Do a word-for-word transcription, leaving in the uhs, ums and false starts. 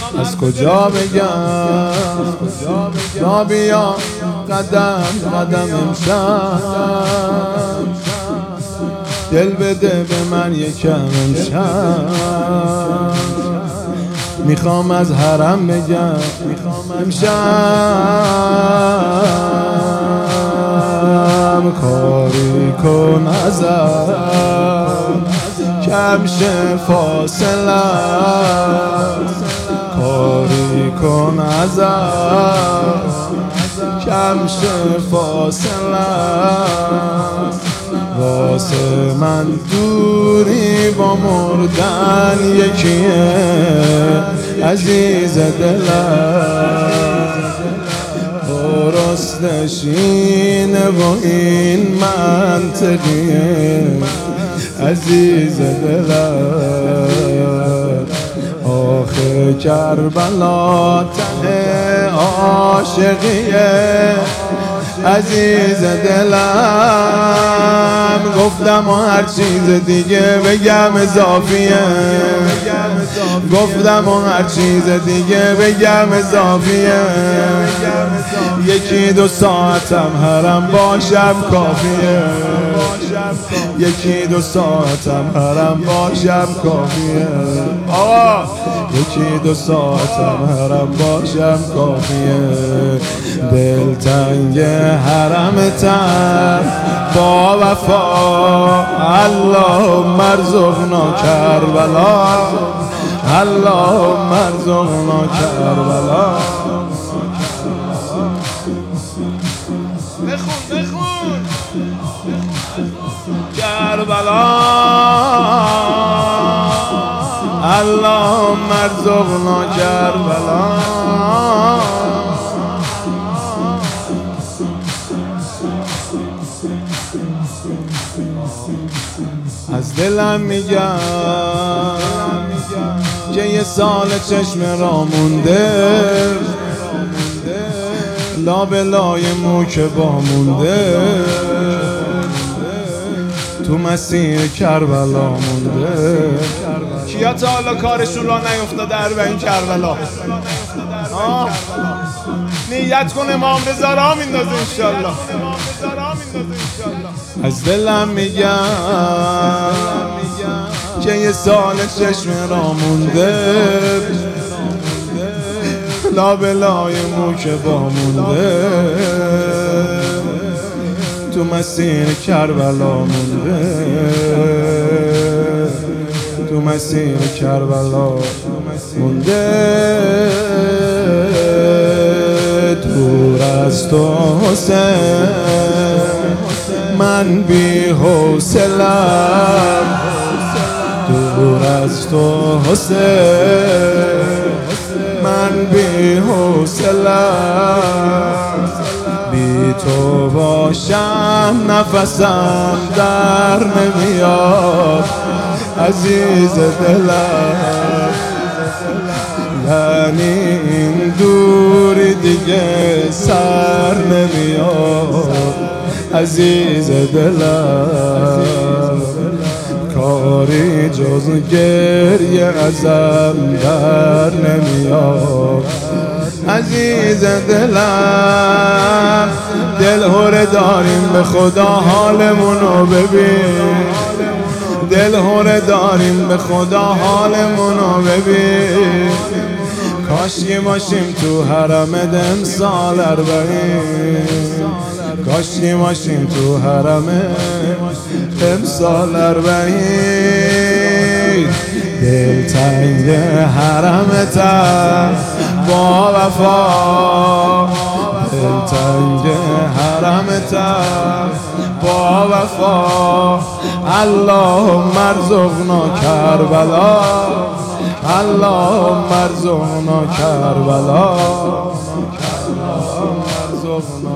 از کجا بگم را بیا قدم قدم امشب دل بده به من یکم امشب میخوام از حرم بگم امشب کاری کن ازم کم شه فاصله کاری کن ازم کم شه فاصله واسه من دوری با مردن یکیه عزیز دلم درستش اینه و این منطقیه عزیز دلم آخه کربلا ته عاشقیه عزیز دلم گفتم و هر چیز دیگه بگم اضافیه گفتم و هر چیز دیگه بگم اضافیه یکی دو ساعتم حرم باشم کافیه یکی دو ساعتم حرم باشم کافیه آقا یکی دو ساعتم حرم باشم کافیه دلتنگ حرمتم با وفا اللهم ارزقنا کربلا اللهم ارزقنا کربلا بخون بخون کربلا اللهم ارزقنا کربلا از دلم میگم که یه سال چشم را مونده لابلای مو که با مونده تو مسیر کربلا مونده کیا تا حالا کارشون را نیفتاده اربعین کربلا آه نیت کن امام رضا را میندازه انشالله از دلم میگم که یه سال چشم را مونده لابلای مو که با مونده تو مسیر کربلا مونده تو مسیر کربلا مونده دور از تو حسین من بی حوصله‌ام دور از تو حسین من بی حوصله‌ام بی تو باشم نفسم در نمیاد عزیز دلم یعنی این دوری دیگه سر نمیاد عزیز دلم کاری جز گریه ازم در نمیاد عزیز دلم دل هره داریم به خدا حالمونو ببین دل هره داریم به خدا حالمونو ببین کاشکی باشیم تو حرم امسال اربعین کاشکی باشیم تو حرم امسال اربعین دلتنگ حرمتم با وفا دلتنگ حرمتم با وفا اللهم ارزقنا کربلا اللهم ارزقنا کربلا اللهم ارزقنا